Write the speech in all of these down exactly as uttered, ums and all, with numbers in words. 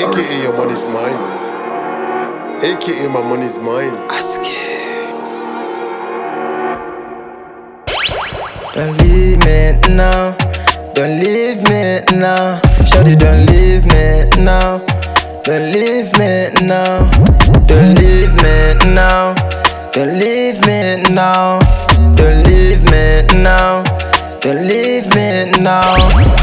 A K A your money's mine. A K A my money's mine. Don't leave me now. Don't leave me now. Shawty, don't leave me now. Don't leave me now. Don't leave me now. Don't leave me now. Don't leave me now. Don't leave me now.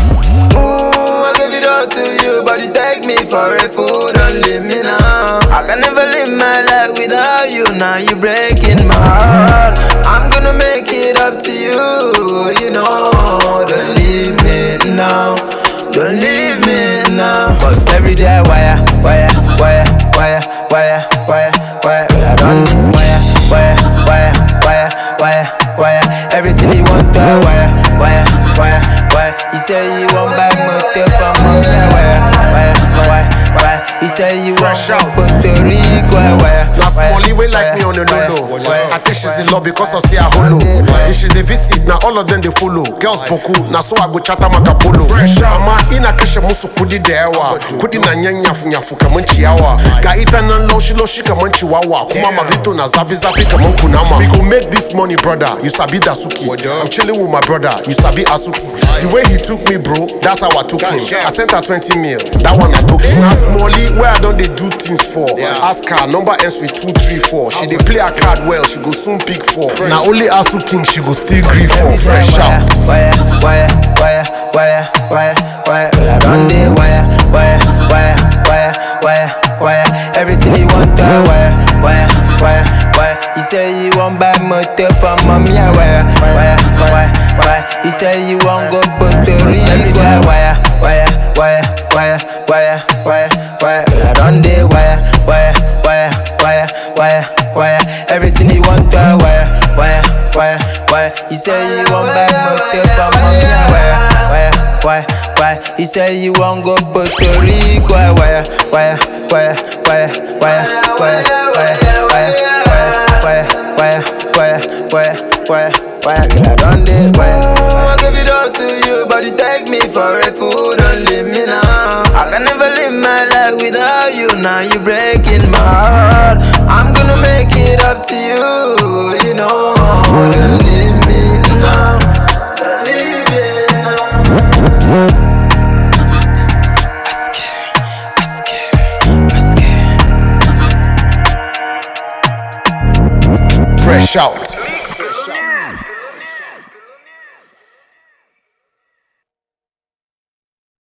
Ooh, I give it all to you, but you take me for a fool. Don't leave me now. I can never live my life without you. Now you breaking my heart. I'm gonna make it up to you. You know, don't leave me now. Don't leave me now. Cause every day I wire, wire, wire, wire, wire, wire, wire. I done this wire, wire, wire, wire, wire, wire. Everything you want to wire, wire, wire, wire. You say you want buy motor from mommy, wire, wire, wire, wire. You say you want Puerto Rico, wire. Now Smalley way like me on the no-no. I think she's in love because of say a holo. If she's a visit, now all of them they follow. Girls boku, now so I go chata makapolo. Ama ina keshe musu kudi dewa. Kudi na nyanyafu nyafu kamanchi yawa. Ga ita na loshi loshi kamanchi wawa. Kuma magito na zabi zabi kamanku nama. We go make this money, brother. You sabi dasuki. I'm chilling with my brother. You sabi asuki. The way he took me, bro, that's how I took him. I sent her twenty mil. That one I took him. Now Smalley, where I don't they do things for? Ask her, number ends with two, three, four. She they play her card well, she go soon pick four. Now only Asu King, she go still grieve for. Fresh out. Wire, wire, wire, wire, wire, wire. I done the wire, wire, wire, wire, wire, wire. Everything you want to wire, wire, wire, wire. You say you want buy motor from mommy, wire, wire, wire, wire. You say you want go Puerto Rico, wire, wire, wire, wire, wire, wire, wire. I done the wire, wire, wire, wire, wire, wire. Everything you want to wire, wire, wire, wire. You say you want buy motor from mommy, wire, wire, wire, wire. You say you want go Puerto Rico, wire, wire, wire, wire, wire, wire, wire, wire, wire, wire, wire, wire, wire, wire, wire. Girl, I done the wire. I give it all to you, but you take me for a fool. Don't leave me now. I can never live my life without you. Now you breaking my heart. I'm gonna make it up to you. You know, don't leave me now. Don't leave me now. Fresh out.